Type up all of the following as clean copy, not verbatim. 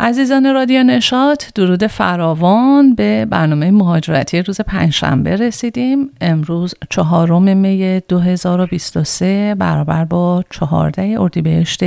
عزیزان رادیو نشاط، درود فراوان به برنامه مهاجرتی روز پنجشنبه رسیدیم. امروز 4 می 2023 برابر با 14 اردیبهشت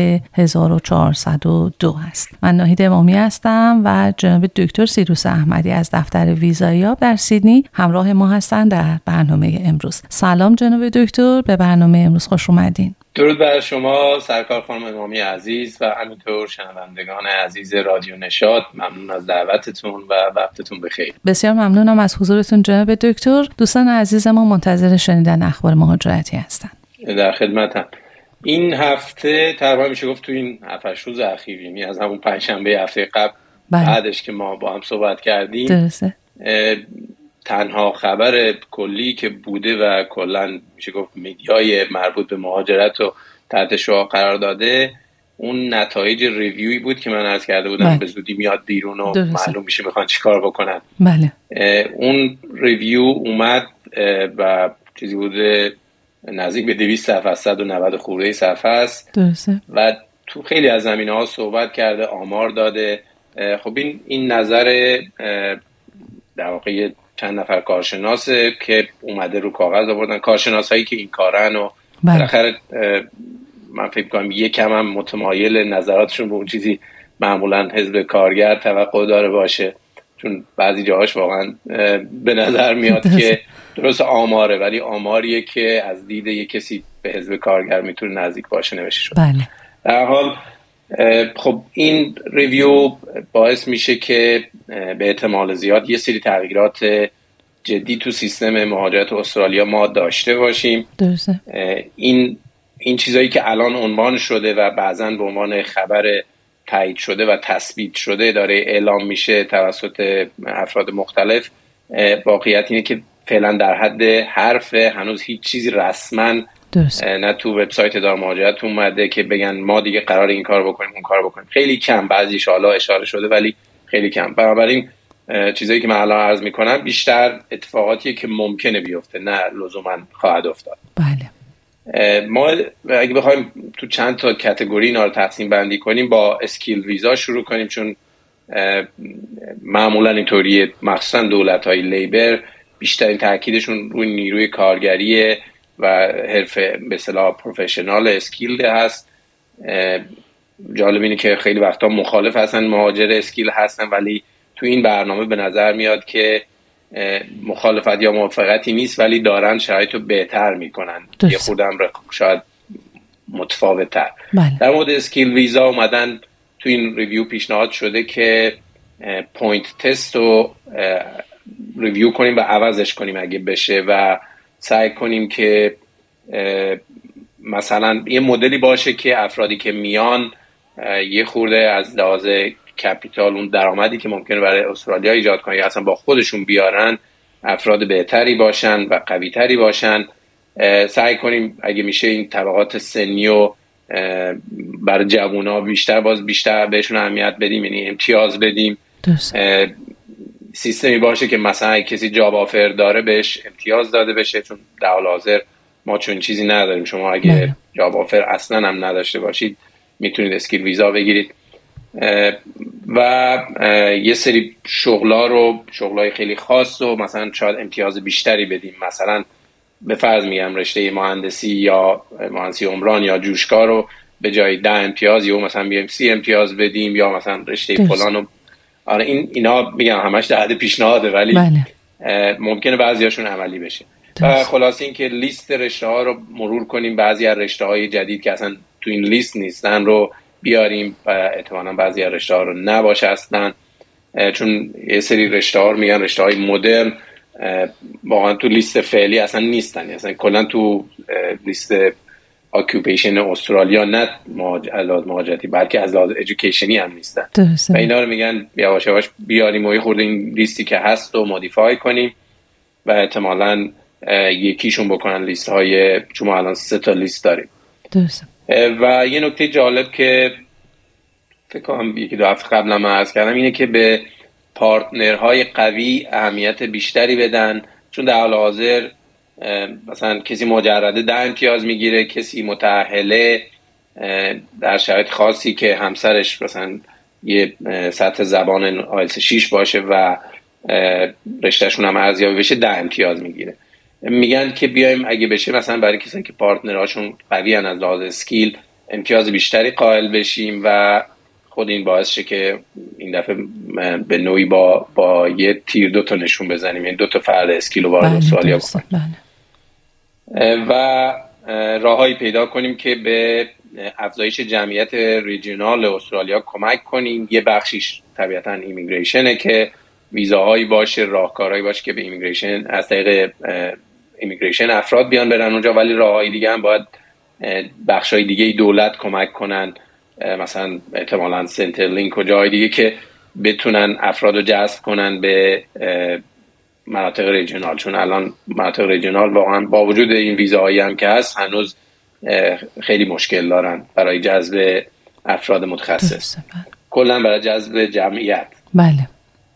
1402 است. من ناهید امامی هستم و جناب دکتر سیروس احمدی از دفتر ویزاییاب در سیدنی همراه ما هستند در برنامه امروز. سلام جناب دکتر، به برنامه امروز خوش اومدین. درود بر شما سرکار خانم امامی عزیز و همینطور شنوندگان عزیز رادیو نشاط. ممنون از دعوتتون و وقتتون بخیر. بسیار ممنونم از حضورتون جناب دکتر. دوستان عزیز ما منتظر شنیدن اخبار مهاجرتی هستن. در خدمتم. این هفته تقریبا میشه گفت تو این 7 روز اخیر، یعنی از همون پنجشنبه هفته قبل بعدش که ما با هم صحبت کردیم، درسته. تنها خبر کلی که بوده و کلا میشه گفت میدیای مربوط به مهاجرت رو تحت شعاع قرار داده، اون نتایج ریویوی بود که من عرض کرده بودم به زودی میاد بیرون و معلوم میشه میخوان چیکار بکنن. بله. اون ریویو اومد و چیزی بوده نزدیک به 200 صفحه، 190 خورده صفحه است. درسته. و تو خیلی از زمینه‌ها صحبت کرده، آمار داده. خب این نظر در واقع چند نفر کارشناسه که اومده رو کاغذ آوردن، کارشناسایی که این کارن و بالاخره من فکر کنم یکم هم متمایل نظراتشون به اون چیزی معمولا حزب کارگر توقع داره باشه، چون بعضی جاهاش واقعا به نظر میاد که درست آماره ولی آماریه که از دید یک کسی به حزب کارگر میتونه نزدیک باشه نوشته شده. بله. در حال خب این ریویو باعث میشه که به احتمال زیاد یه سری تغییرات جدی تو سیستم مهاجرت استرالیا ما داشته باشیم. درسته. این چیزایی که الان عنوان شده و بعضاً به عنوان خبر تایید شده و تثبیت شده داره اعلام میشه توسط افراد مختلف، واقعیت اینه که فعلا در حد حرف، هنوز هیچ چیزی رسما نه تو وبسایت اداره مهاجرت اومده که بگن ما دیگه قرار این کار بکنیم اون کار بکنیم. خیلی کم، بعضیش حالا اشاره شده ولی خیلی کم. بنابراین چیزایی که من الان عرض میکنم بیشتر اتفاقاتیه که ممکنه بیفته، نه لزوما خواهد افتاد. بله. ما اگه بخوایم تو چند تا کاتگوری اینا رو تقسیم بندی کنیم، با اسکیل ویزا شروع کنیم، چون معمولا اینطوریه، مخصوصا دولت‌های لیبر بیشترین تاکیدشون روی نیروی کارگریه و حرفه به اصطلاح پروفشنال اسکیل هست. جالب اینه که خیلی وقتا مخالف هستن مهاجر اسکیل هستن، ولی تو این برنامه به نظر میاد که مخالفت یا موافقتی نیست، ولی دارن شرایطو بهتر میکنن، یه خودم شاید متفاوت تر. در مورد اسکیل ویزا اومدن تو این ریویو پیشنهاد شده که پوینت تست رو ریویو کنیم و عوضش کنیم اگه بشه و سعی کنیم که مثلا یه مدلی باشه که افرادی که میان یه خورده از لحاظ کپیتال، اون درآمدی که ممکنه برای استرالیا ایجاد کنن یا اصلا با خودشون بیارن، افراد بهتری باشن و قوی‌تری باشن. سعی کنیم اگه میشه این طبقات سنی و برای جوونا بیشتر بهشون اهمیت بدیم، یعنی امتیاز بدیم. سیستمی باشه که مثلا کسی جاب آفر داره بهش امتیاز داده بشه، چون در حال حاضر ما چون چیزی نداریم. شما اگه جاب آفر اصلا هم نداشته باشید میتونید اسکیل ویزا بگیرید و یه سری شغلای خیلی خاص و مثلا شاید امتیاز بیشتری بدیم. مثلا به فرض میگم رشته مهندسی یا مهندسی عمران یا جوشکار رو به جای 10 امتیاز یا مثلا بیایم 30 امتیاز بدیم، یا مثلا رشته فلانو. آره اینا میگم همش در حد پیشنهاده ولی ممکنه بعضیاشون عملی بشه. و خلاصه این که لیست رشته ها رو مرور کنیم، بعضی از رشته های جدید که اصلا تو این لیست نیستن رو بیاریم و احتمالاً بعضی از رشته ها رو نباشه اصلا، چون یه سری رشته ها رو میگن رشته های مدرن، واقعا تو لیست فعلی اصلا نیستن، اصلا کلا تو لیست اکیوپیشن استرالیا نه لحاظ مهاجرتی بلکه از لحاظ ادویکیشنی هم نیستن. و اینا رو میگن یواش یواش بیاریم و یه خورده این لیستی که هست رو مودیفای کنیم و احتمالاً یکیشون بکنن لیست های، چون ما الان 3 تا لیست داریم. و یه نکته جالب که فکر کنم 1-2 هفته قبل هم عرض کردم اینه که به پارتنرهای قوی اهمیت بیشتری بدن، چون در حال حاضر مثلا کسی مجرده 10 امتیاز میگیره، کسی متأهله در شرایط خاصی که همسرش مثلا یه سطح زبان آیلتس 6 باشه و رشتهشون هم ارزیابی بشه 10 امتیاز میگیره. میگن که بیایم اگه بشه مثلا برای کسایی که پارتنراشون قوی ان از لحاظ اسکیل امتیاز بیشتری قائل بشیم و خود این باعث شه که این دفعه به نوعی با یه تیر 2 تا نشون بزنیم، یعنی 2 تا فرد اسکیل رو وارد استرالیا بکنیم و راههایی پیدا کنیم که به افزایش جمعیت ریجینال استرالیا کمک کنیم. یه بخشیش طبیعتاً ایمیگریشنه که ویزاهایی باشه، راهکارهایی باشه که به ایمیگریشن از طریق ایمیگریشن افراد بیان برن اونجا، ولی راههای دیگه هم باید بخشای دیگه دولت کمک کنن، مثلا احتمالاً سنتر لینک و جای دیگه که بتونن افراد رو جذب کنن به مناطق ریجینال، چون الان مناطق ریجینال واقعا با وجود این ویزاهایی هم که هست هنوز خیلی مشکل دارن برای جذب افراد متخصص، کلا برای جذب جمعیت. بله.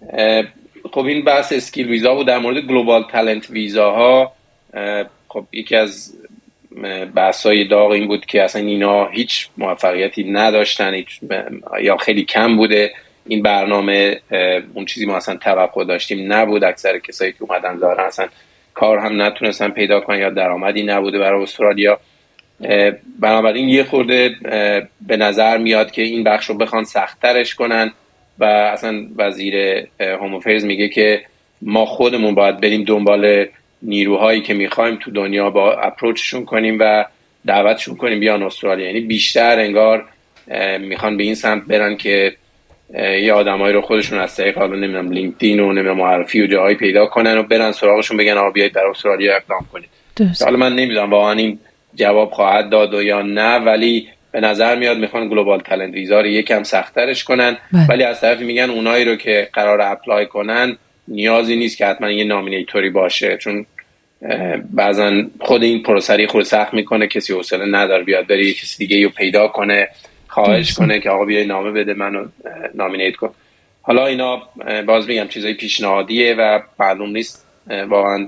خب این بحث اسکیل ویزا بود. در مورد گلوبال تالنت ویزاها خب یکی از بحث‌های داغ این بود که اصلا اینا هیچ موفقیتی نداشتن یا خیلی کم بوده. این برنامه اون چیزی ما اصلا توقع داشتیم نبود. اکثر کسایی که اومدن ظاهرا اصلا کار هم نتونستن پیدا کنن یا درآمدی نبوده برای استرالیا. بنابراین یه خورده به نظر میاد که این بخش رو بخوان سخت‌ترش کنن و اصلا وزیر هوم افیرز میگه که ما خودمون باید بریم دنبال نیروهایی که میخوایم تو دنیا با اپروچشون کنیم و دعوتشون کنیم بیان استرالیا. یعنی بیشتر انگار میخوان به این سمت برن که یه آدمایی رو خودشون از طریق حالا نمیدونم لینکدین و نمیدونم معرفی و جاهایی پیدا کنن و برن سراغشون بگن آقا بیایید در استرالیا اقدام کنید. حالا من نمیدونم واقعا این جواب خواهد داد و یا نه، ولی به نظر میاد میخوان گلوبال تالنت ویزا رو یکم سخت‌ترش کنن. ولی از طرفی میگن اونایی رو که قرار اپلای کنن نیازی نیست که حتما یه نامینیتوری باشه، چون بعضا خود این پروسه خود سخت میکنه، کسی حوصله نداره بیاد بره کسی دیگه رو پیدا کنه خواهش کنه که آقا بیای نامه بده منو نامینیت کن. حالا اینا باز میگم چیزای پیشنهادیه و معلوم نیست واقعا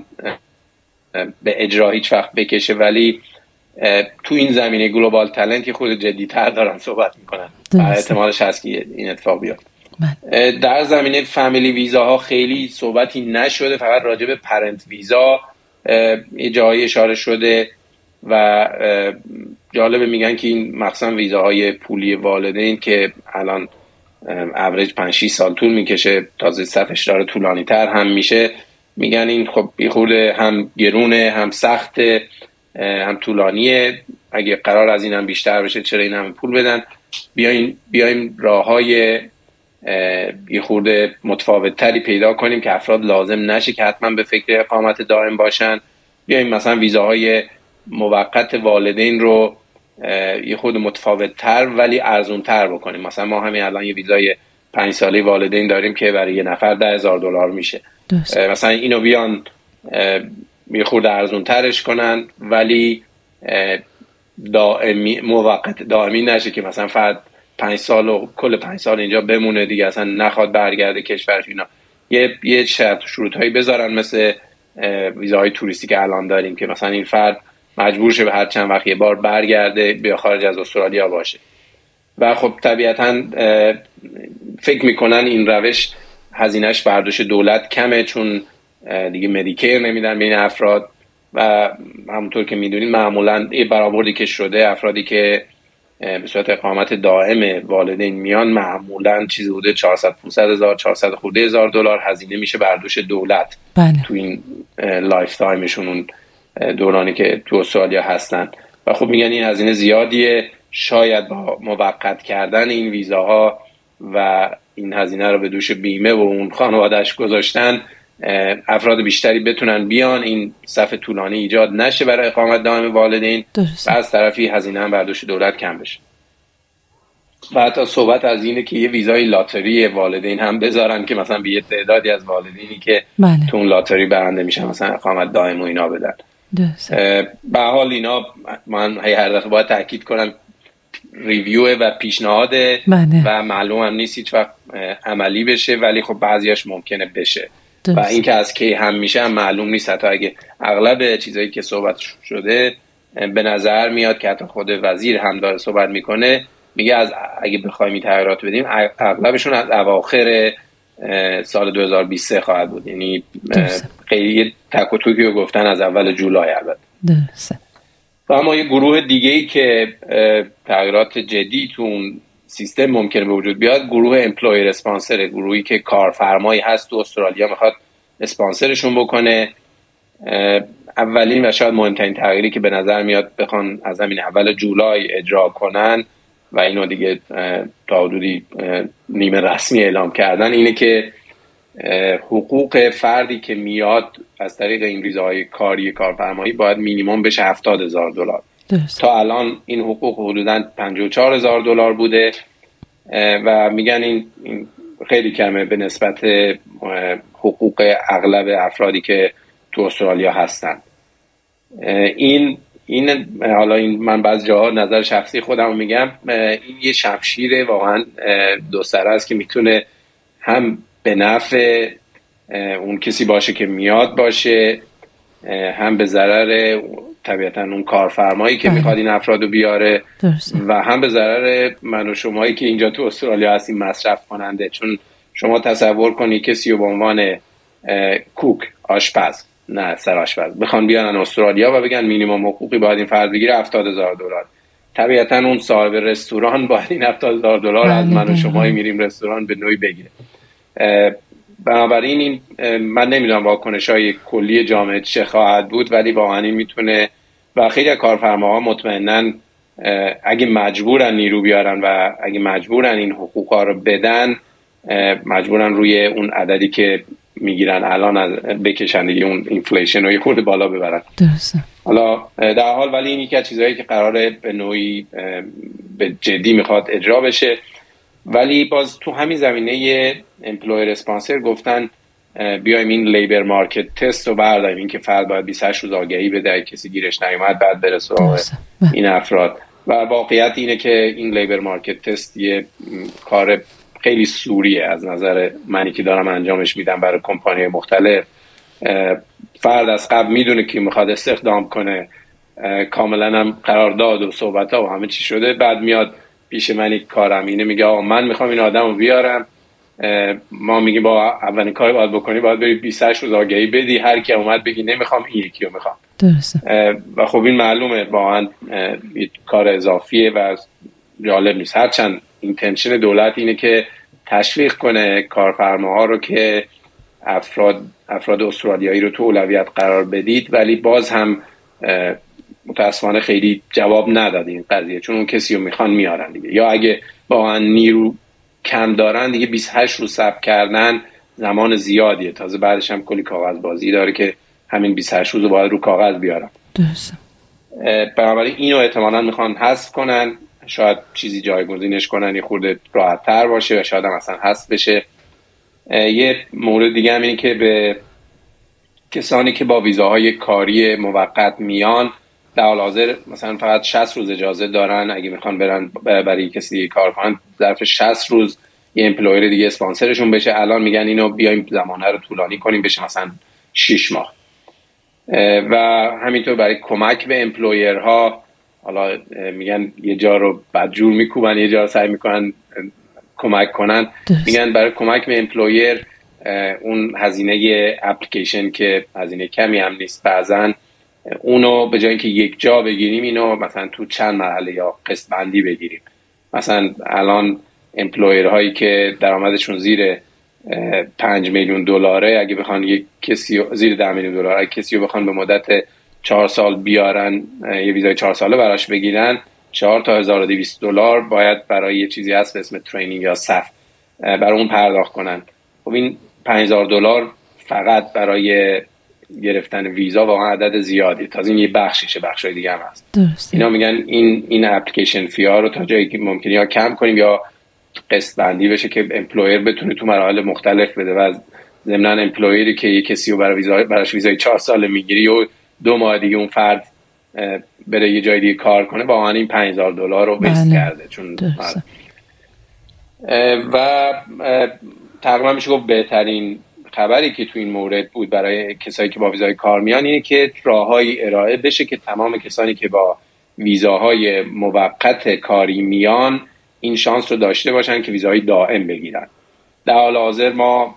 به اجرا هیچ وقت بکشه، ولی تو این زمینه گلوبال تالنت خود جدی‌تر دارن صحبت میکنن و احتمالش هست که این اتفاق بیاد. در زمینه فامیلی ویزاها خیلی صحبتی نشده، فقط راجع به پرنت ویزا یه جایی اشاره شده و جالبه میگن که این مخصوصا ویزاهای پولی والدین که الان اوریج 5-6 سال طول میکشه، تازه صفش داره طولانی تر هم میشه، میگن این خب یه خورده هم گرونه هم سخته هم طولانیه، اگه قرار از این هم بیشتر بشه چرا این هم پول بدن. بیایم راههای یه خورده متفاوت تری پیدا کنیم که افراد لازم نشه که حتما به فکر اقامت دائم باشن. بیایم مثلا ویزاهای موقت والدین رو یه خورده متفاوت تر ولی ارزون تر بکنیم. مثلا ما همین الان یه ویزای 5 ساله والدین داریم که برای یه نفر $10,000 میشه. مثلا اینو بیان یه خورده ارزون ترش کنن ولی دائمی موقت دائمی نشه که مثلا فرد 5 سال و کل 5 سال اینجا بمونه دیگه اصلا نخواد برگرده کشورش. اینا یه شرط شروط هایی بذارن مثل ویزاهای توریستی که الان داریم که مثلا این فرد مجبور شه به هر چند وقت یه بار برگرده بیا خارج از استرالیا باشه. و خب طبیعتاً فکر میکنن این روش هزینهش برداشت دولت کمه چون دیگه مدیکر نمیدن به این افراد و همونطور که میدونید معمولاً یه برآوردی که شده افرادی که به صورت اقامت دائم والدین میان معمولاً چیزی بوده 400-500 هزار $400,000 هزینه میشه برداشت دولت. بله. تو این لایف تایمشون اون دورانی که تو استرالیا هستن و خب میگن این هزینه زیادیه، شاید با موقت کردن این ویزاها و این هزینه رو به دوش بیمه و اون خانواده‌اش گذاشتن افراد بیشتری بتونن بیان، این صف طولانی ایجاد نشه برای اقامت دائم والدین و از طرفی هزینه هم برداشت دولت کم بشه. و حتی صحبت از اینه که یه ویزای لاتری والدین هم بذارن که مثلا به یه تعدادی از والدینی که تو اون لاتری برنده میشن مثلا اقامت دائم و اینا بدن. به حال اینا من هر دفعه باید تاکید کنم ریویو و پیشنهاده و معلوم هم نیست هیچ وقت عملی بشه، ولی خب بعضیاش ممکنه بشه و این که از کی هم میشه هم معلوم نیست. حتی اگه اغلب چیزایی که صحبت شده به نظر میاد که حتی خود وزیر هم داره صحبت میکنه میگه از اگه بخوایم این تغییرات بدیم اغلبشون از اواخر سال 2023 خواهد بود. یعنی خیلی تک و توکی رو گفتن از اول جولای البته. درسته. و اما یه گروه دیگه‌ای که تغییرات جدی تو اون سیستم ممکنه به وجود بیاد، گروه امپلویر اسپانسر، گروهی که کارفرمایی هست تو استرالیا میخواد اسپانسرشون بکنه. اولین و شاید مهمترین تغییری که به نظر میاد بخوان از همین اول جولای اجرا کنن و اینو دیگه تا حدودی نیمه رسمی اعلام کردن، اینه که حقوق فردی که میاد از طریق این ویزاهای کاری کارفرمایی باید مینیمم بشه $70,000. تا الان این حقوق حدوداً $54,000 بوده و میگن این خیلی کمه به نسبت حقوق اغلب افرادی که تو استرالیا هستن. این حالا این من بعضی جاها نظر شخصی خودم میگم، این یه شمشیر واقعا دو سره است که میتونه هم به نفع اون کسی باشه که میاد باشه، هم به ضرر طبیعتا اون کارفرمایی که میخواد این افرادو بیاره و هم به ضرر من و شمایی که اینجا تو استرالیا هستیم مصرف کننده. چون شما تصور کنی کسی رو به عنوان کوک، آشپز، نه سرآشپز بخوان بیارن استرالیا و بگن مینیمم حقوقی باید این فرد بگیره $70,000، طبیعتا اون صاحب رستوران باید این $70,000 از من و شمایی میریم رستوران به نوعی بگیره. بنابراین من نمیدونم واکنش‌های کلی جامعه چه خواهد بود، ولی واقعا این میتونه و خیلی کارفرماها مطمئناً اگه مجبورن نیرو بیارن و اگه مجبورن این حقوقا رو بدن، مجبورن روی اون عددی که میگیرن الان از بکشن دیگه، اون اینفلیشن رو یه خورده بالا ببرن. درسته. حالا در حال ولی این یکی از چیزهایی که قراره به نوعی به جدی میخواد اجرا بشه. ولی باز تو همین زمینه امپلویر اسپانسر گفتن بیایم این لیبر مارکت تست رو برداریم، این که فرد باید 28 روز آگهی بده کسی گیرش نیومد بعد بره سراغ این افراد. و واقعیت اینه که این لیبر مارکت تست یه کار خیلی سوریه از نظر منی که دارم انجامش میدم برای کمپانی مختلف. فرد از قبل میدونه که میخواد استخدام کنه، کاملا هم قرارداد و صحبت ها و همه چی شده، بعد میاد پیش منی کارم اینه میگه آقا من میخوام این آدم رو بیارم. ما میگیم با اولین کاری باید بکنی باید بری 28 روز آگهی بدی، هر کی اومد بگی نمیخوام این یکی رو میخوام. درسته. و خب این معلومه واقعا کار اضافیه و جالب نیست. هرچند اینتنشن دولت اینه که تشویق کنه کارفرماها رو که افراد استرالیایی رو تو اولویت قرار بدید، ولی باز هم متاسفانه خیلی جواب نداد این قضیه، چون اون کسی رو میخوان میارن دیگه، یا اگه واقعا نیرو کم دارن دیگه 28 روز صبر کردن زمان زیادیه، تازه بعدش هم کلی کاغذ بازی داره که همین 28 روز رو باید رو کاغذ بیارن. درسته. بنابراین اینو احتمالاً میخوان حذف کنن، شاید چیزی جایگزینش کنن یه خورده راحت تر باشه و شاید هم اصلا حذف بشه. یه مورد دیگه هم اینه که به کسانی که با ویزاهای کاری موقت میان در حال حاضر مثلا فقط 60 روز اجازه دارن، اگه میخوان برن برای کسی دیگه کار کنن ظرف 60 روز یه امپلویر دیگه اسپانسرشون بشه. الان میگن اینو بیایم زمانه رو طولانی کنیم بشه مثلا 6 ماه. و همینطور برای کمک به امپلویرها، حالا میگن یه جا رو بدجور میکوبن یه جا رو سعی میکنن کمک کنن، میگن برای کمک به امپلویر اون هزینه اپلیکیشن که هزینه کمی هم نیست، بعضن اونو به جای اینکه یک جا بگیریم اینو مثلا تو چند مرحله یا قسط بندی بگیریم. مثلا الان امپلویر هایی که درآمدشون زیر $5 میلیون اگه بخوان یک کسی زیر $10 میلیون اگه کسی رو بخوان به مدت 4 سال بیارن یه ویزای 4 ساله براش بگیرن $4,000 تا $1,200 باید برای یه چیزی هست به اسم ترینینگ یا صف برای اون پرداخت کنن. خب این $5,000 فقط برای گرفتن ویزا واقعا عدد زیادی، تازه این یه بخششه، بخشای دیگه هم هست. درسته. اینا میگن این اپلیکیشن فی ها رو تا جایی که ممکنه یا کم کنیم یا قسط بندی بشه که امپلویر بتونه تو مراحل مختلف بده و ضمن امپلویری که یه کسی رو براش ویزای 4 ساله میگیری و 2 ماه دیگه اون فرد بره یه جای دیگه کار کنه، واقعا این $5,000 رو ویست کرده. چون و تقریبا میشه گفت بهترین خبری که تو این مورد بود برای کسایی که با ویزای کار میان اینه که راههایی ارائه بشه که تمام کسانی که با ویزاهای موقت کاری میان این شانس رو داشته باشن که ویزای دائم بگیرن. در حال حاضر ما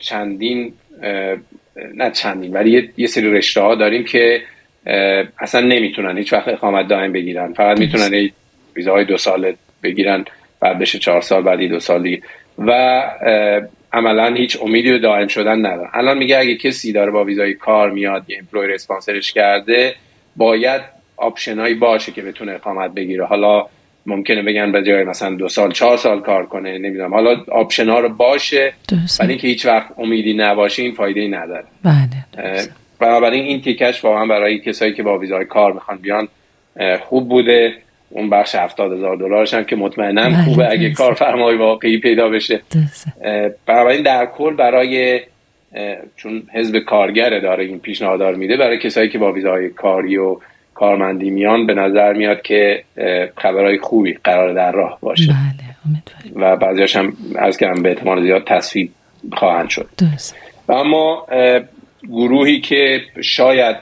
ولی یه سری رشته ها داریم که اصلا نمیتونن هیچ وقت اقامت دائم بگیرن، فقط میتونن ویزای 2 ساله بگیرن، بعد بشه 4 سال، بعدی 2 سال دیگه و عملا هیچ امیدی به دائم شدن ندارن. الان میگه اگه کسی داره با ویزای کار میاد، یه امپلویر اسپانسرش کرده، باید آپشنایی باشه که بتونه اقامت بگیره. حالا ممکنه بگن به جای مثلا 2 سال 4 سال کار کنه، نمیدونم، حالا آپشن‌ها رو باشه، ولی اینکه هیچ وقت امیدی نباشه این فایده‌ای نداره. بله. بنابراین این تیکش واقعا برای کسایی که با ویزای کار میخوان بیان خوب بوده. اون بخش $70,000 هم که مطمئناً خوبه اگه کارفرمای واقعی پیدا بشه. بنابراین در کل برای چون حزب کارگر داره این پیشنهاد میده، برای کسایی که با ویزای کاری و کارمندی میان به نظر میاد که خبرهای خوبی قرار در راه باشه. بله، و بعضیاش هم عرض کردم به احتمال زیاد تصویب خواهند شد. و اما گروهی که شاید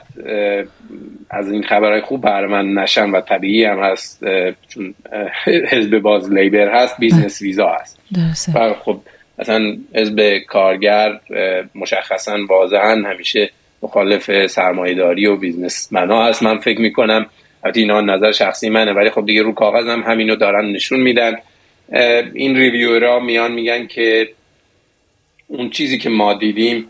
از این خبرهای خوب بهره‌مند نشن و طبیعی هم هست چون حزب باز لیبر هست، بیزنس ویزا هست. و خب اصلا حزب کارگر مشخصا واضحا همیشه مخالف سرمایه‌داری و بیزنسمن‌ها هست. من فکر میکنم البته اینا نظر شخصی منه، ولی خب دیگه رو کاغذ هم همینو دارن نشون میدن. این ریویورها میان میگن که اون چیزی که ما دیدیم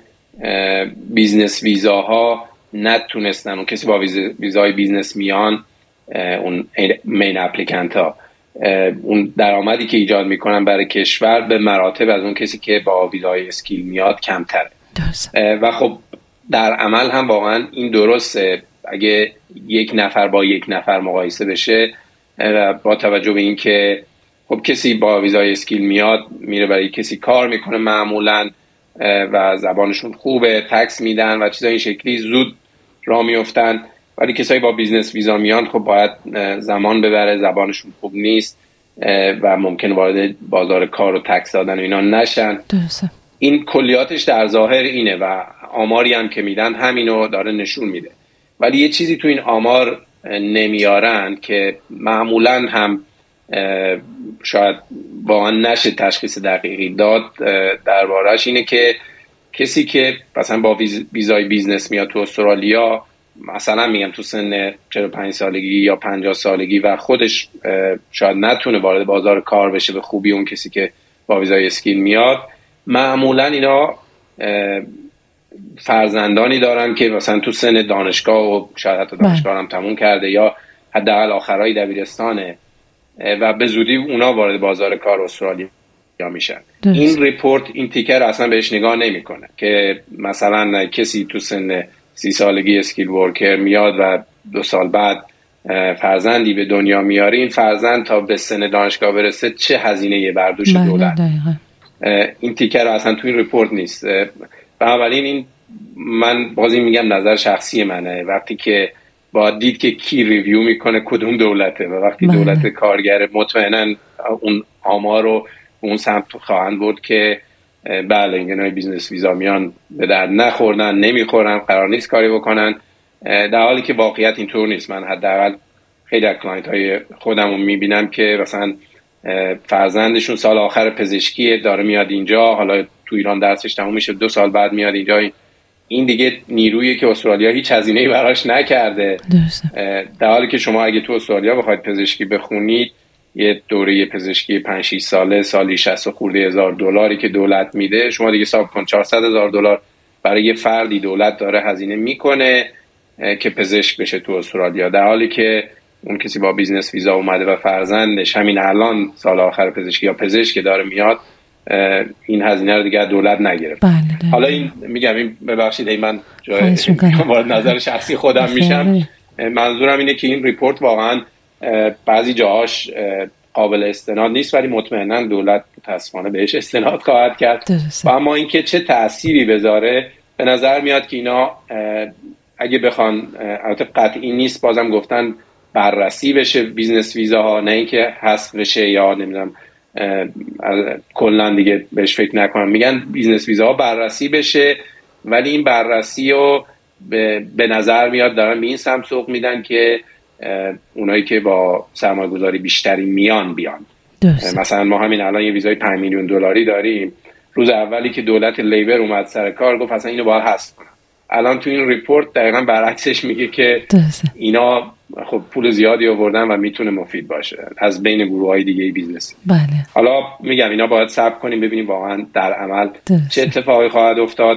بیزنس ویزاها نتونستن، اون کسی با ویزای بیزنس میان، اون مین اپلیکنت ها، اون درآمدی که ایجاد میکنن برای کشور به مراتب از اون کسی که با ویزای اسکیل میاد کمتره. و خب در عمل هم واقعا این درسته. اگه یک نفر با یک نفر مقایسه بشه با توجه به این که خب کسی با ویزای اسکیل میاد میره برای کسی کار میکنه معمولاً و زبانشون خوبه، تکس میدن و چیزای این شکلی زود راه میفتن، ولی کسایی با بیزنس ویزا میان خب باید زمان ببره، زبانشون خوب نیست و ممکن وارد بازار کار و تکس دادن و اینا نشن. درسته. این کلیاتش در ظاهر اینه و آماری هم که میدن همینو داره نشون میده. ولی یه چیزی تو این آمار نمیارن که معمولاً هم شاید واقعا نشه تشخیص دقیقی داد درباره‌اش، اینه که کسی که مثلا با ویزای بیزنس میاد تو استرالیا، مثلا میگم تو سن 45 سالگی یا 50 سالگی و خودش شاید نتونه وارد بازار کار بشه به خوبی اون کسی که با ویزای اسکیل میاد، معمولا اینا فرزندانی دارن که مثلا تو سن دانشگاه و شاید حتی دانشگاه هم تموم کرده یا حداقل آخرای دبیرستانه و به زودی اونا وارد بازار کار استرالیا میشن. این ریپورت این تیکر اصلا بهش نگاه نمیکنه که مثلا کسی تو سن 30 سالگی اسکیل ورکر میاد و 2 سال بعد فرزندی به دنیا میاره، این فرزند تا به سن دانشگاه برسه چه هزینه‌ای برداشت دولت. این تیکر اصلا تو این ریپورت نیست. بنابراین این من بازی میگم نظر شخصی منه، وقتی که باید دید که کی ریویو میکنه کدوم دولته و وقتی دولت کارگر مطمئناً اون آمار رو اون سمت خواهند برد که بله اینگنای بیزنس ویزا میان به درد نخوردن، نمیخورن، قرار نیست کاری بکنن، در حالی که واقعیت اینطور نیست. من حداقل خیلی از کلاینت های خودم رو میبینم که مثلا فرزندشون سال آخر پزشکی داره میاد اینجا، حالا تو ایران درسش تموم میشه 2 سال بعد میاد اینجا. این دیگه نیرویی که استرالیا هیچ هزینه‌ای براش نکرده، در حالی که شما اگه تو استرالیا بخواید پزشکی بخونید یه دوره پزشکی 5-6 ساله سالی 60 خورده هزار دلاری که دولت میده، شما دیگه حساب کن $400,000 برای یه فردی دولت داره هزینه میکنه که پزشک بشه تو استرالیا، در حالی که اون کسی با بیزنس ویزا اومده و فرزندش همین الان سال آخر پزشکی یا پزشک داره میاد، این هزینه رو دیگه دولت نگرفت. حالا این میگم این ببخشید من جای وارد نظر شخصی خودم میشم، منظورم اینه که این ریپورت واقعا بعضی جاهاش قابل استناد نیست، ولی مطمئنا دولت متاسفانه بهش استناد خواهد کرد. و اما اینکه چه تأثیری بذاره به نظر میاد که اینا اگه بخوان، البته قطعی نیست، بازم گفتن بررسی بشه بیزنس ویزاها، نه اینکه حذف بشه یا نمیدونم کلا دیگه بهش فکر نکنم، میگن بیزنس ویزاها بررسی بشه، ولی این بررسی رو به نظر میاد دارن به این سمت سوق میدن که اونایی که با سرمایه‌گذاری بیشتری بیان مثلا ما همین الان یه ویزای 5 میلیون دلاری داریم. روز اولی که دولت لیبر اومد سر کار گفت اصلا اینو باید حذف کنن. الان تو این ریپورت دقیقاً برعکسش میگه که اینا خب پول زیادی آوردن و میتونه مفید باشه از بین گروه‌های دیگه بیزنس. بله. حالا میگم اینا باید صبر کنیم ببینیم واقعا در عمل چه اتفاقی خواهد افتاد.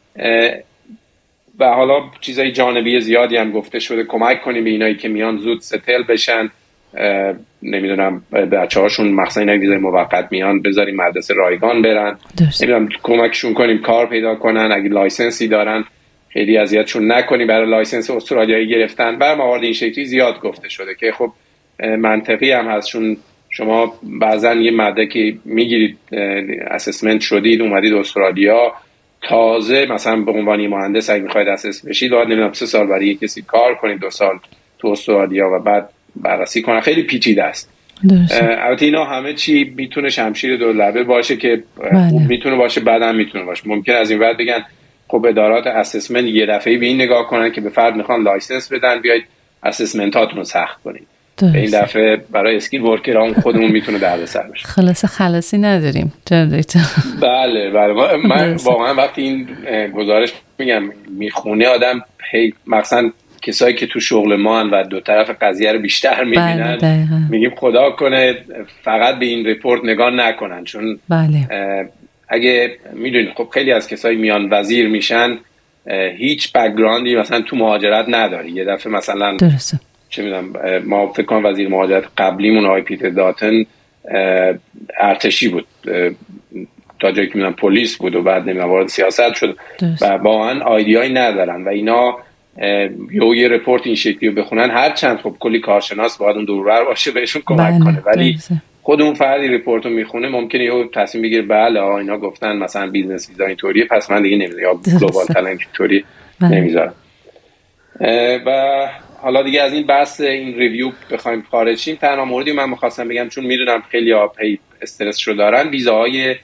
و حالا چیزای جانبی زیادی هم گفته شده، کمک کنیم به اینایی که میان زود ستل بشن. نمیدونم بچه‌هاشون مخصوصا اینا ویزای موقت میان بذاریم مدرسه رایگان برن، نمیدونم کمکشون کنیم کار پیدا کنن، اگه لایسنسی دارن خیلی اذیتشون نکنیم برای لایسنس استرالیایی گرفتن. برای موارد این شکلی زیاد گفته شده که خب منطقی هم هست، چون شما بعضن یه مدرکی میگیرید، اسسمنت شدید اومدید استرالیا، تازه مثلا به عنوان مهندس اگه میخواید اسس بشید باید نمیدونم 3 سال برای کسی کار کنید، 2 سال تو استرالیا و بعد بررسی کنن. خیلی پیچیده است. البته اینا همه چی میتونه شمشیر دو لبه باشه که خوب میتونه باشه، بعدم میتونه باشه. ممکن از این بعد بگن خب ادارات اسسمنت یه دفعه‌ای به این نگاه کنن که به فرد میخوان لایسنس بدن، بیاید اسسمنتاتون رو سخت کنید. به این دفعه برای اسکیل ورکرام خودمون میتونه دردسر بشه. خلاصی نداریم. بله من واقعا وقتی این گزارش میگم میخونه آدم مثلا کسایی که تو شغل ما هن و دو طرف قضیه رو بیشتر میبینن میگیم خدا کنه فقط به این رپورت نگاه نکنن، چون اگه میدونید خب خیلی از کسایی میان وزیر میشن هیچ بک‌گراندی مثلا تو مهاجرت نداری. یه دفعه مثلا چه میدونم ما فکر کنم وزیر مهاجرت قبلیمون آقای پیتر داتن ارتشی بود تا جایی که میدونم پلیس بود و بعد نمیدونم وارد سیاست شد و واقعا آیدیایی ندارن و اینا یه رپورت این شکلی رو بخونن، هر چند خب کلی کارشناس باید اون دورور باشه بهشون کمک کنه، ولی خود اون فردی رپورت رو میخونه ممکنه یه تصمیم بگیره بله اینا گفتن مثلا بیزنس ویزا اینطوریه پس من دیگه نمیذارم یا گلوبال تالنت اینطوری نمیذارم. و حالا دیگه از این بحث این ریویو بخوایم خارج شیم، تنها موردی من می‌خواستم بگم چون میدونم خیلی استرس رو دارن، ویزاهای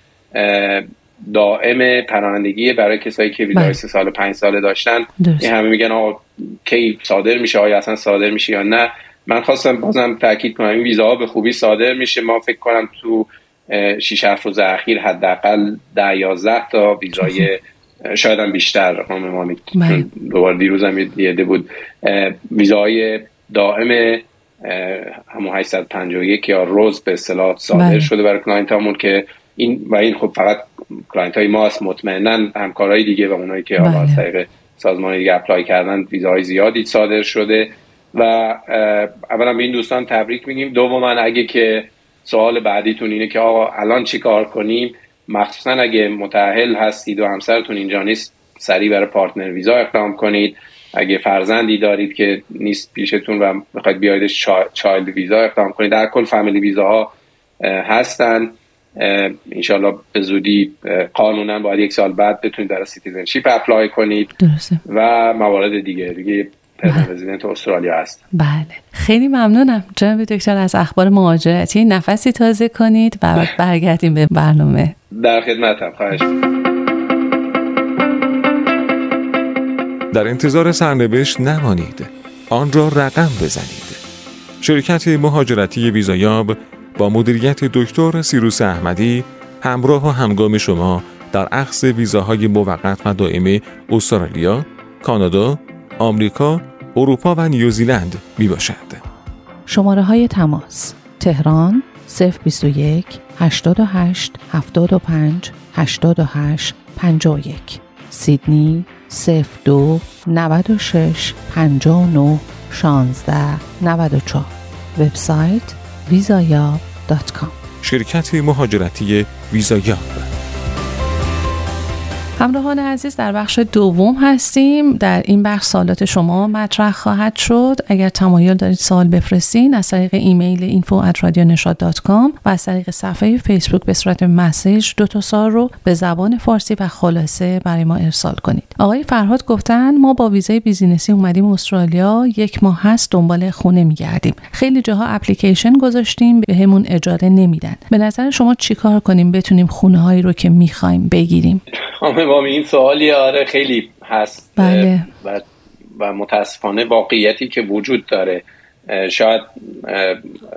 دائم پناهندگی برای کسایی که ویزای 3 سال 5 ساله داشتن. این همه میگن کی صادر میشه، آیا اصلا صادر میشه یا نه. من خواستم بازم تاکید کنم این ویزاها به خوبی صادر میشه. ما فکر کنم تو 6-7 روز اخیر حداقل 10-11 تا ویزای شاید هم بیشتر رقم ما دوباره دیروز هم دیده بود ویزای دائم همون 851 یا روز به اصطلاح صادر شده برای کلاینتامون که این خب فقط کلاینت های ما هست، مطمئناً همکارای دیگه و اونایی که حالا از طریق سازمان دیگه اپلای کردن ویزاهای زیادی صادر شده. و اولا به این دوستان تبریک میگیم. دوما اگه که سوال بعدیتون اینه که آقا الان چی کار کنیم، مخصوصا اگه متأهل هستید و همسرتون اینجا نیست سریع برای پارتنر ویزا اقدام کنید. اگه فرزندی دارید که نیست پیشتون و میخواید بیاییدش چایلد ویزا اقدام کنید. در کل فامیلی ویزاها هستن. انشالله به زودی قانونا باید 1 سال بعد بتونید در سیتیزنشیپ اپلای کنید. درسته. و موارد دیگه پرمننت رزیدنت استرالیا هست. بله خیلی ممنونم جناب دکتر از اخبار مهاجرتی. نفسی تازه کنید و برگردیم به برنامه. در خدمتم. خواهش می‌کنم. در انتظار سرنوشت نمانید، آن را رقم بزنید. شرکت مهاجرتی ویزایاب با مدیریت دکتر سیروس احمدی همراه و همگام شما در اخذ ویزاهای موقت و دائم استرالیا، کانادا، آمریکا، اروپا و نیوزیلند میباشد. شماره های تماس: تهران 021 88 75 88 51، سیدنی 02 96 59 16 94، وبسایت vizayab.com. شرکت مهاجرتی ویزایاب. همراهان عزیز در بخش دوم هستیم. در این بخش سوالات شما مطرح خواهد شد. اگر تمایل دارید سوال بفرستین از طریق ایمیل info@radioneshad.com و از طریق صفحه فیسبوک به صورت مسیج 2 تا سوال رو به زبان فارسی و خلاصه برای ما ارسال کنید. آقای فرهاد گفتن ما با ویزای بیزینسی اومدیم استرالیا، 1 ماه هست دنبال خونه میگردیم. خیلی جاها اپلیکیشن گذاشتیم بهمون اجاره نمیدن. به نظر شما چیکار کنیم بتونیم خونه هایی رو که میخوایم بگیریم؟ با این سوالی آره خیلی هست. بله. و متاسفانه واقعیتی که وجود داره، شاید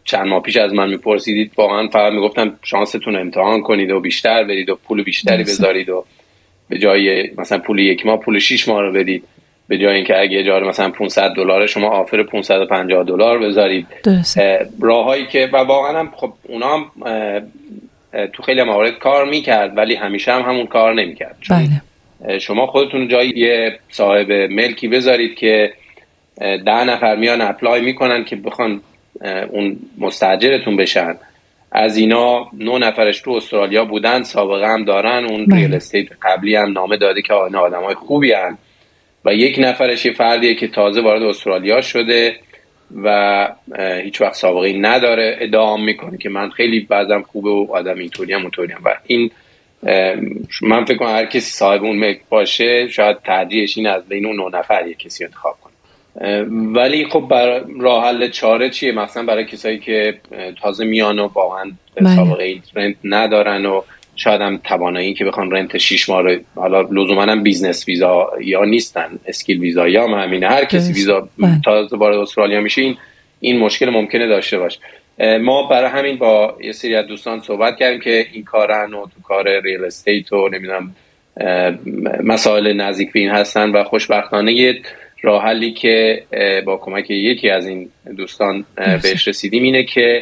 چند ماه پیش از من میپرسیدید واقعا فقط میگفتم شانستون امتحان کنید و بیشتر برید و پول بیشتری بذارید و به جای مثلا پول 1 ماه پول 6 ماه رو بدید، به جای اینکه اگه اجاره مثلا $500 شما آفر $550 بذارید. راههایی که و واقعا هم خب اونا هم تو خیلی موارد کار میکرد ولی همیشه هم همون کار نمیکرد. شما خودتون جای یه صاحب ملکی بذارید که 10 نفر میان اپلای میکنن که بخوان اون مستاجرتون بشن، از اینا 9 نفرش تو استرالیا بودن، سابقه هم دارن، اون ریل استیت قبلی هم نامه داده که آدمای خوبی هن، و 1 نفرش یه فردیه که تازه وارد استرالیا شده و هیچ وقت سابقه نداره، ادعا میکنه که من خیلی بعضم خوبه و آدم اینطوریم اونطوریم. و این من فکر کنم هر کسی صاحب اون ملک باشه شاید ترجیحش این از بین اون 9 نفر یک کسی انتخاب کنه. ولی خب راه حل چاره چیه؟ مثلا برای کسایی که تازه میان و واقعا سابقه رنت ندارن و شاید هم توانایی که بخوان رنت 6 ماه رو، حالا لزوما هم بیزنس ویزا یا نیستن، اسکیل ویزا یا همینه، هر کسی ویزا تازه وارد استرالیا میشه این مشکل ممکنه داشته باشه. ما برای همین با یه سری از دوستان صحبت کردیم که این کارن و تو کار ریل استیت و نمیدونم مسائل نزدیک به این هستن و خوشبختانه یه راه حلی که با کمک یکی از این دوستان بهش رسیدیم اینه که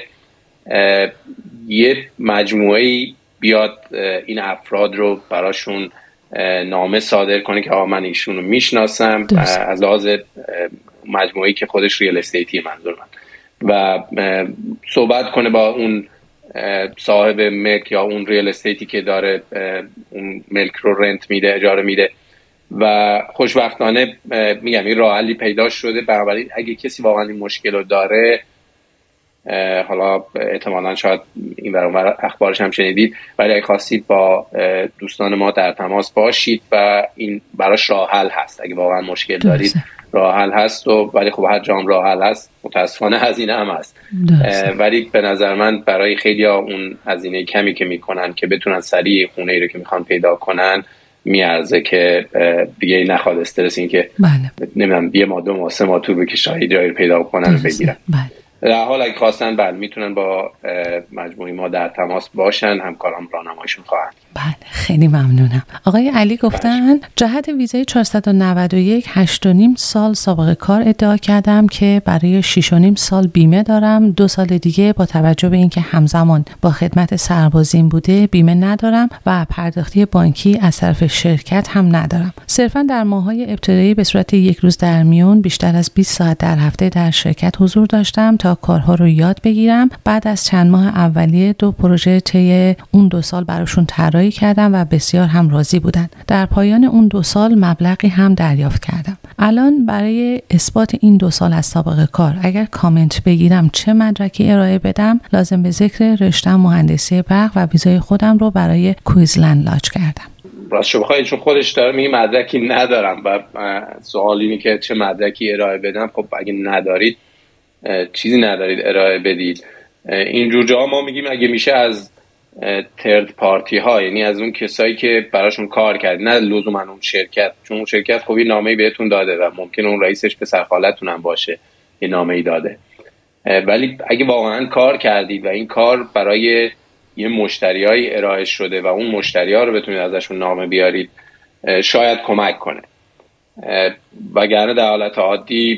یه مجموعه بیاد این افراد رو براشون نامه صادر کنه که من ایشون رو میشناسم از لحاظ مجموعه‌ای که خودش ریل استیتی منظور من، و صحبت کنه با اون صاحب ملک یا اون ریل استیتی که داره اون ملک رو رنت میده، اجاره میده. و خوشبختانه میگم این راه حلی پیدا شده. بنابراین اگه کسی واقعا این مشکل رو داره، حالا احتمالاً شاید این برای اخبارش هم شنیدید، ولی اگه خواستید با دوستان ما در تماس باشید و این براش راه حل هست. اگه واقعا مشکل دارید راه حل هست، ولی خب هر جام راه حل هست متاسفانه هزینه هم هست. ولی به نظر من برای خیلی‌ها اون هزینه کمی که میکنن که بتونن سریع خونه‌ای رو که میخوان پیدا کنن میارزه که دیگه نخواد استرس این که نمیدونم 1 ماه 2 ماه 3 ماه طول بکشه جایی رو پیدا کنن و بگیرن. در حال اگه خواستن میتونن با مجموعه ما در تماس باشن، همکاران راهنماییشون خواهند. بله خیلی ممنونم. آقای علی گفتن جهت ویزای 491 8.5 سال سابقه کار ادعا کردم که برای 6.5 سال بیمه دارم. 2 سال دیگه با توجه به اینکه همزمان با خدمت سربازیم بوده بیمه ندارم و پرداختی بانکی از طرف شرکت هم ندارم. صرفا در ماه‌های ابتدایی به صورت 1 روز در میون بیشتر از 20 ساعت در هفته در شرکت حضور داشتم تا کارها رو یاد بگیرم. بعد از چند ماه اولیه 2 پروژه طی اون 2 سال براشون طراحی کردم و بسیار هم راضی بودن. در پایان اون 2 سال مبلغی هم دریافت کردم. الان برای اثبات این 2 سال از سابقه کار اگر کامنت بگیرم چه مدرکی ارائه بدم؟ لازم به ذکر رشته مهندسی برق و ویزای خودم رو برای کویزلند لاچ کردم. راستش بخواید چون خودش داره میگه مدرکی ندارم و سوال اینه که چه مدرکی ارائه بدم. خب اگه ندارید چیزی ندارید ارائه بدید. اینجور جاها ما میگیم اگه میشه از ترد پارتی ها، یعنی از اون کسایی که براشون کار کرد، نه لزوما اون شرکت، چون اون شرکت خوبی نامه‌ای بهتون داده و ممکنه اون رئیسش پسر خالتون هم باشه یه نامه‌ای داده، ولی اگه واقعا کار کردید و این کار برای یه مشتریای ارائه شده و اون مشتری‌ها رو بتونید ازشون نامه بیارید شاید کمک کنه. وگرنه در حالت عادی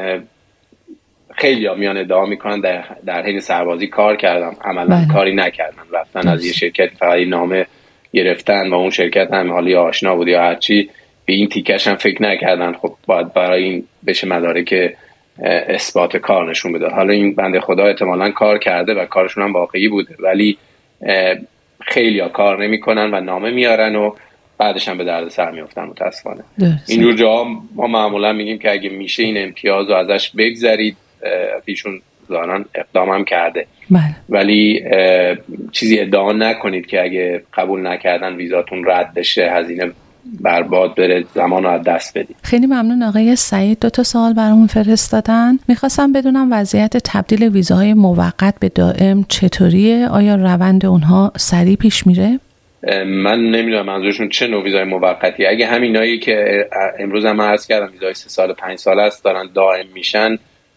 خیلی ها میان ادعا میکنن در حین سربازی کار کردم، عملا کاری نکردن، رفتن از یه شرکت فقط نامه گرفتن و اون شرکت هم حالی آشنا بود یا هرچی، به این تیکش هم فکر نکردن. خب باید برای این بشه مدارک اثبات کار نشون بده. حالا این بنده خدا احتمالاً کار کرده و کارشون هم واقعی بوده، ولی خیلی ها کار نمیکنن و نامه میارن و بعدش هم به درد سر میافتن متاسفانه. اینجور جاها ما معمولا میگیم که اگه میشه این امتیاز رو ازش بگذرید. ایشون ظاهرا اقدام هم کرده، ولی چیزی ادعا نکنید که اگه قبول نکردن ویزاتون رد بشه، هزینه برباد بره، زمان رو از دست بدید. خیلی ممنون آقای سعید. 2 سوال برامون فرستادن. میخواستم بدونم وضعیت تبدیل ویزاهای موقت به دائم چطوریه؟ آیا روند اونها سریع پیش میره؟ من نمیدونم منظورشون چه نوع ویزای موقتی. اگه همینایی که امروز هم عرض کردم ویزای 3 سال 5 سال است دارن دائم میشن،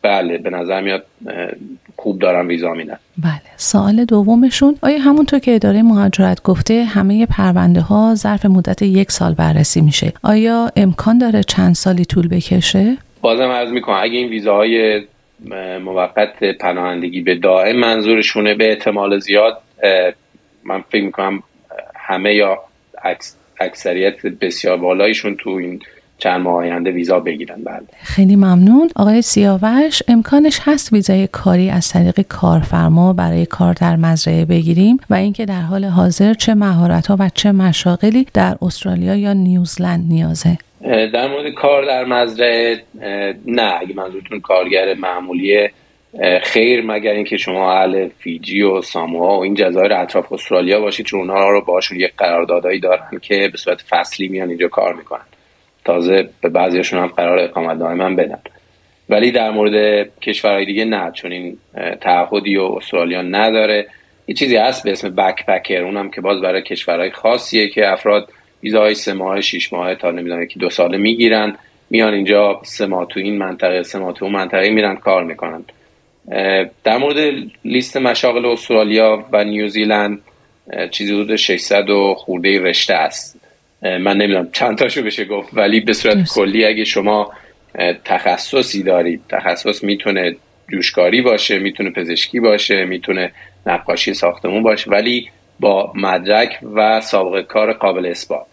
بله به نظر میاد خوب دارن ویزا میدن. بله. سوال دومشون، آیا همونطور که اداره مهاجرت گفته همه پرونده ها ظرف مدت 1 سال بررسی میشه، آیا امکان داره چند سالی طول بکشه؟ بازم عرض میکنم اگه این ویزاهای موقت پناهندگی به دائم منظورشونه، به احتمال زیاد من فکر میکنم همه یا اکثریت بسیار بالایشون تو این چند ماه آینده ویزا بگیرن. بله. خیلی ممنون. آقای سیاوش، امکانش هست ویزای کاری از طریق کارفرما برای کار در مزرعه بگیریم و اینکه در حال حاضر چه مهارت‌ها و چه مشاغلی در استرالیا یا نیوزلند نیازه؟ در مورد کار در مزرعه نه، اگه منظورتون کارگر معمولیه خیر، مگر اینکه شما اهل فیجی و ساموآ و این جزایر اطراف استرالیا باشید، چون اونها رو باشون یک قراردادایی دارن که به صورت فصلی میان اینجا کار میکنن، تازه به بعضیشون هم قرار اقامت دائما بدن. ولی در مورد کشورهای دیگه نه، چون این تعهدی و استرالیا نداره. یه چیزی هست به اسم بکپکر، اونم که باز برای کشورهای خاصیه که افراد ویزاهای 3 ماه 6 ماه تا نمیدونم 1-2 ساله میگیرن، میان اینجا 3 ماه تو این منطقه 3 ماه تو اون منطقه میرن کار میکنن. در مورد لیست مشاغل استرالیا و نیوزیلند چیزی حدود 600 و خورده رشته است. من نمیدونم چند تاشو بشه گفت، ولی به صورت کلی اگه شما تخصصی دارید، تخصص میتونه جوشکاری باشه، میتونه پزشکی باشه، میتونه نقاشی ساختمون باشه، ولی با مدرک و سابقه کار قابل اثبات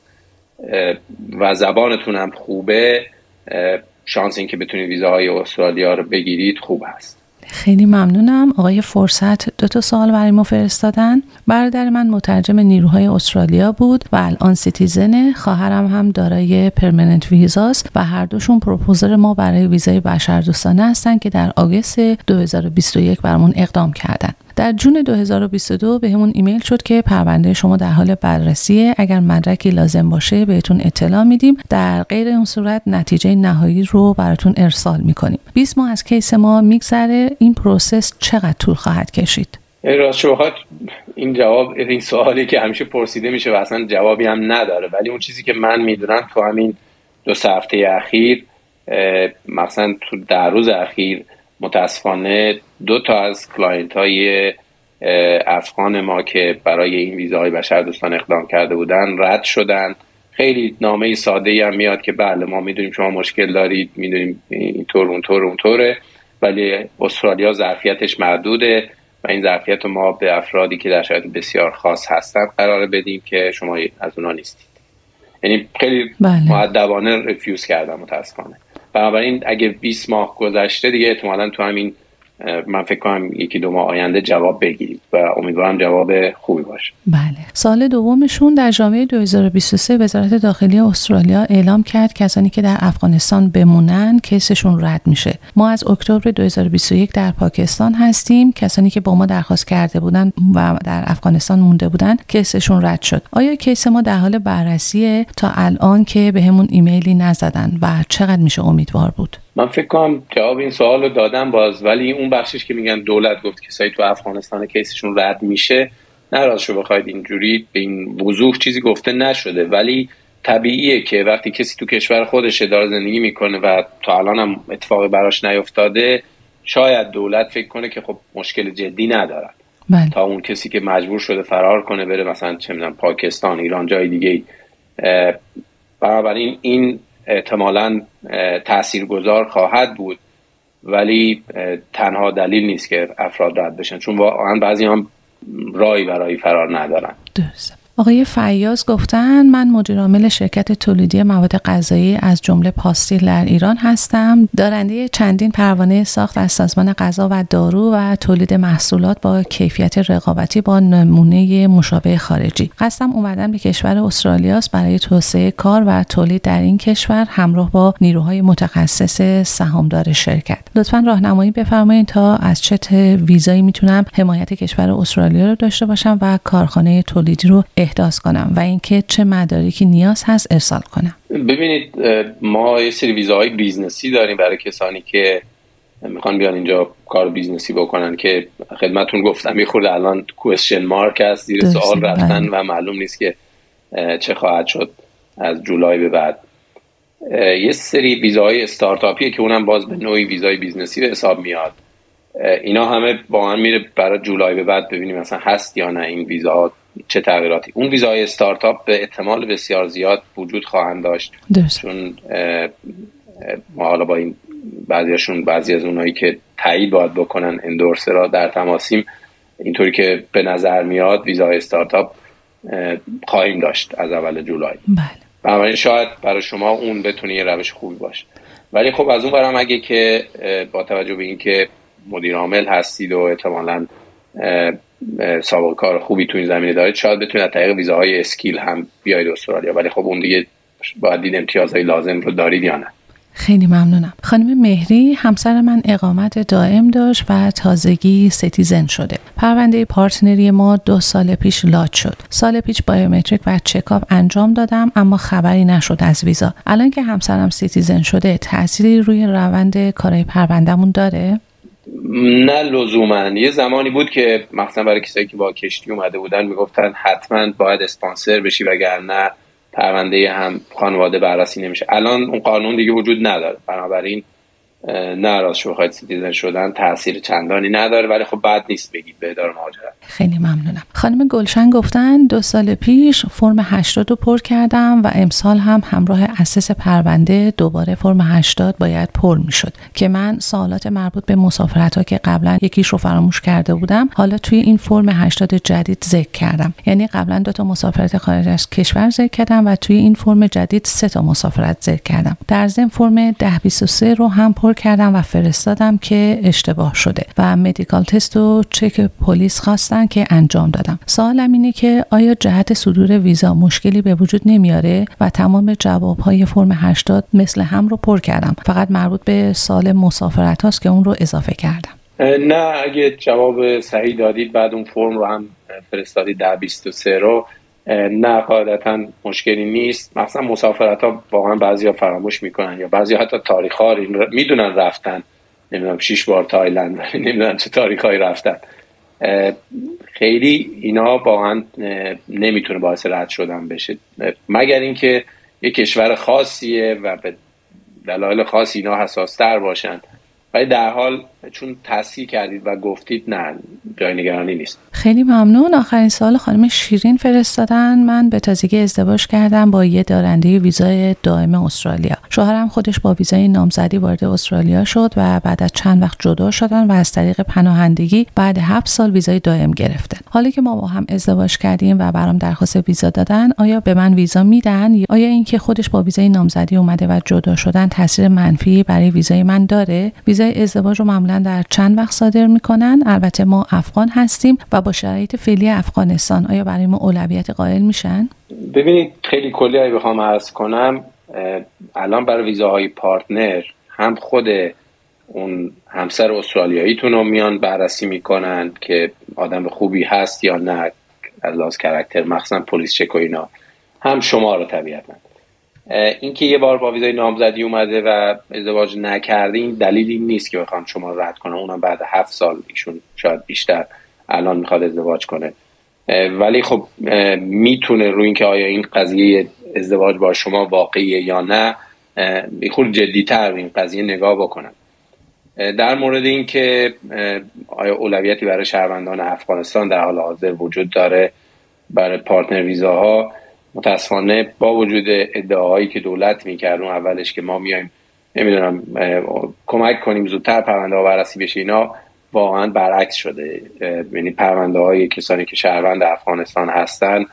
و زبانتون هم خوبه، شانس این که بتونید ویزاهای استرالیا رو بگیرید خوب هست. خیلی ممنونم. آقای فرصت 2 سوال برای ما فرستادن. برادر من مترجم نیروهای استرالیا بود و الان سیتیزنه. خواهرم هم دارای پرمننت ویزاست و هر دوشون پروپوزر ما برای ویزای بشردوستانه هستن که در آگوست 2021 برامون اقدام کردن. در جون 2022 بهمون ایمیل شد که پرونده شما در حال بررسیه، اگر مدرکی لازم باشه بهتون اطلاع میدیم، در غیر اون صورت نتیجه نهایی رو براتون ارسال میکنیم. 20 ماه از کیس ما میگذره، این پروسس چقدر طول خواهد کشید؟ راستش بخواد این سوالی که همیشه پرسیده میشه و اصلا جوابی هم نداره، ولی اون چیزی که من میدونم تو همین 2 هفته اخیر، مثلا تو 10 روز اخیر، متاسفانه 2 از کلاینت های افغان ما که برای این ویزاهای بشردوستانه اقدام کرده بودن رد شدن. خیلی نامه ساده‌ای هم میاد که بله ما میدونیم شما مشکل دارید، میدونیم اینطور اونطوره، ولی استرالیا ظرفیتش محدوده و این ظرفیت رو ما به افرادی که در شرایط بسیار خاص هستن قرار بدیم که شما از اونا نیستید. یعنی خیلی مؤدبانه ریفیوز کردم متاسفانه. بنابراین اگه 20 ماه گذشته دیگه احتمالاً تو همین من فکر کنم 1-2 ماه آینده جواب بگیریم و امیدوارم جواب خوبی باشه. بله. سال دومشون، در ژانویه 2023 وزارت داخلی استرالیا اعلام کرد کسانی که در افغانستان بمونن کیسشون رد میشه. ما از اکتبر 2021 در پاکستان هستیم. کسانی که با ما درخواست کرده بودن و در افغانستان مونده بودن کیسشون رد شد. آیا کیس ما در حال بررسیه تا الان که بهمون ایمیلی نزدن و چقدر میشه امیدوار بود؟ من فکر کنم جواب این سوال رو دادم باز، ولی اون بخشش که میگن دولت گفت کسایی تو افغانستان کیسشون رد میشه، نه راستشو بخواید اینجوری به این وضوح چیزی گفته نشده، ولی طبیعیه که وقتی کسی تو کشور خودش داره زندگی میکنه و تا الان هم اتفاقی براش نیفتاده، شاید دولت فکر کنه که خب مشکل جدی ندارن. بله. تا اون کسی که مجبور شده فرار کنه بره مثلا چه میدونم پاکستان، ایران، جای دیگه. بنابراین این احتمالاً تاثیرگذار خواهد بود، ولی تنها دلیل نیست که افراد رد بشن، چون واقعا بعضی هم راهی برای فرار ندارن. درست. آقای فیاض گفتن من مدیر عامل شرکت تولیدی مواد غذایی از جمله پاستیل در ایران هستم. دارنده چندین پروانه ساخت از سازمان غذا و دارو و تولید محصولات با کیفیت رقابتی با نمونه مشابه خارجی. قصدم اومدن به کشور استرالیاست برای توسعه کار و تولید در این کشور همراه با نیروهای متخصص سهامدار شرکت. لطفاً راهنمایی بفرمایید تا از چه ویزایی میتونم حمایت کشور استرالیا رو داشته باشم و کارخانه تولیدی رو احداث کنم و اینکه چه مدارکی نیاز هست ارسال کنم. ببینید ما یه سری ویزاهای بیزنسی داریم برای کسانی که میخوان بیان اینجا کار بیزنسی بکنن که خدمتون گفتم یه خورده الان کوئسچن مارک هست، زیر سوال رفتن و معلوم نیست که چه خواهد شد از جولای به بعد. یه سری ویزاهای استارتاپیه که اونم باز به نوعی ویزای بیزنسی به حساب میاد. اینا همه با هم میره برای جولای به بعد ببینیم مثلا هست یا نه این ویزاها چه تغییراتی. اون ویزای استارتاپ به احتمال بسیار زیاد وجود خواهند داشت چون ما حالا با این بعضی از اونایی که تایید باید بکنن اندورسر را در تماسیم، اینطوری که به نظر میاد ویزای استارتاپ خواهیم داشت از اول جولای. بنابراین شاید برای شما اون بتونه یه روش خوبی باشه. ولی خب از اون برم اگه که با توجه به این که مدیر عامل هستید و احتمالاً سابقه کار خوبی تو این زمینه دارید، شاید بتونید از طریق ویزاهای اسکیل هم بیاید استرالیا. ولی خب اون دیگه باید دید امتیازهای لازم رو دارید یا نه. خیلی ممنونم. خانم مهری، همسر من اقامت دائم داشت و تازگی سیتیزن شده. پرونده پارتنری ما 2 سال پیش لاچ شد. سال پیش بایومتریک و چکاپ انجام دادم اما خبری نشد از ویزا. الان که همسرم سیتیزن شده تأثیری روی روند کارهای پروندهمون داره؟ نه لزوما. یه زمانی بود که مثلا برای کسایی که با کشتی اومده بودن میگفتن حتما باید اسپانسر بشی وگرنه پرونده هم خانواده بررسی نمیشه. الان اون قانون دیگه وجود نداره، بنابراین نه راست بخواید سیتیزن شدن تأثیر چندانی نداره، ولی خب بد نیست بگید به اداره مهاجرت. خیلی ممنونم. خانم گلشن گفتن 2 سال پیش فرم 80 رو پر کردم و امسال هم همراه اساس پرونده دوباره فرم 80 باید پر میشد که من سوالات مربوط به مسافرت‌ها که قبلا یکیش رو فراموش کرده بودم حالا توی این فرم 80 جدید ذکر کردم. یعنی قبلا 2 تا مسافرت خارج از کشور ذکر کردم و توی این فرم جدید 3 تا مسافرت ذکر کردم. در ضمن فرم 1023 رو هم پر کردم و فرستادم که اشتباه شده و مدیکال تست و چک پلیس خواستن که انجام دادم. سوالم اینه که آیا جهت صدور ویزا مشکلی به وجود نمیاره و تمام جوابهای فرم 80 مثل هم رو پر کردم، فقط مربوط به سال مسافرت هاست که اون رو اضافه کردم. نه، اگه جواب صحیح دادید بعد اون فرم رو هم فرستادید 1023 رو، نه قاعدتا مشکلی نیست. مثلا مسافرت ها واقعا بعضیا فراموش میکنن یا بعضیا حتی تاریخ ها میدونن رفتن، نمیدونم 6 بار تایلند نمیدونم چه تاریخ رفتن. خیلی اینا واقعا نمیتونه باعث رد شدن بشه مگر اینکه یک کشور خاصیه و به دلایل خاصی اینا حساس تر باشن. ولی در حال چون تصحیح کردید و گفتید نه، جای نگرانی نیست. خیلی ممنون. آخرین سوال خانم شیرین فرستادن. من به تازگی ازدواج کردم با یه دارنده ویزای دائم استرالیا. شوهرم خودش با ویزای نامزدی وارد استرالیا شد و بعد از چند وقت جدا شدن و از طریق پناهندگی بعد 7 سال ویزای دائم گرفتن. حالا که ما با هم ازدواج کردیم و برام درخواست ویزا دادن، آیا به من ویزا میدن؟ آیا اینکه خودش با ویزای نامزدی اومده و جدا شدن تاثیر منفی برای ویزای من داره؟ ویزای ازدواج رو معمولا در چند وقت صادر میکنن؟ البته ما افغان هستیم و با شرایط فعلی افغانستان آیا برای ما اولویت قائل میشن؟ ببینید خیلی کلی اگه بخوام عرض کنم، الان برای ویزاهای پارتنر هم خود اون همسر استرالیاییتون رو میان بررسی میکنن که آدم خوبی هست یا نه از لحاظ کاراکتر، مخصوصا پلیس چک و اینا، هم شما رو طبیعتا. اینکه یه بار با ویزای نامزدی اومده و ازدواج نکردین دلیلی نیست که بخوام شما رو رد کنم، اونم بعد 7 سال، ایشون شاید بیشتر الان میخواد ازدواج کنه. ولی خب میتونه روی اینکه آیا این قضیه ازدواج با شما واقعیه یا نه خود جدی‌تر این قضیه نگاه بکنن. در مورد اینکه آیا اولویتی برای شهروندان افغانستان در حال حاضر وجود داره برای پارتنر ویزاها، متاسفانه با وجود ادعاهایی که دولت میکرد اون اولش که ما میایم نمیدونم کمک کنیم زودتر پرونده ها بررسی بشه، اینا واقعا برعکس شده. یعنی پرونده های کسانی که شهروند افغانستان هستن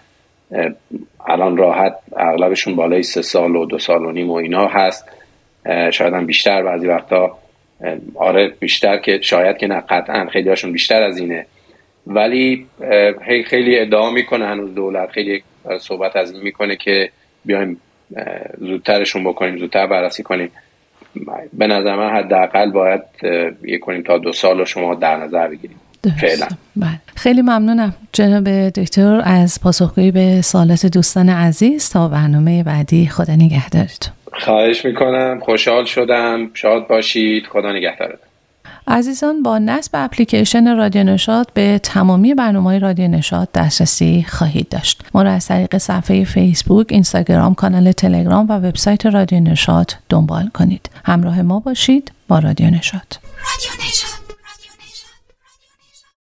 الان راحت اغلبشون بالای 3 سال و 2 سال و نیم و اینا هست، شاید هم بیشتر بعضی وقتا. آره بیشتر که شاید که نه قطعا خیلی هاشون بیشتر از اینه، ولی خیلی ادعا میکنه هنوز دولت خیلی صحبت از این میکنه که بیایم زودترشون بکنیم، زودتر بررسی کنیم. به نظر من حداقل باید 1 تا 2 سال رو شما در نظر بگیریم فعلا. بله. خیلی ممنونم جناب دکتر از پاسخگویی به سوالات دوستان عزیز. تا برنامه بعدی خدا نگهدارتون. خواهش میکنم، خوشحال شدم، شاد باشید، خدا نگهدارتون. عزیزان، با نصب اپلیکیشن رادیو نشاط به تمامی برنامه‌های رادیو نشاط دسترسی خواهید داشت. ما را از طریق صفحه فیسبوک، اینستاگرام، کانال تلگرام و وبسایت رادیو نشاط دنبال کنید. همراه ما باشید با رادیو نشاط.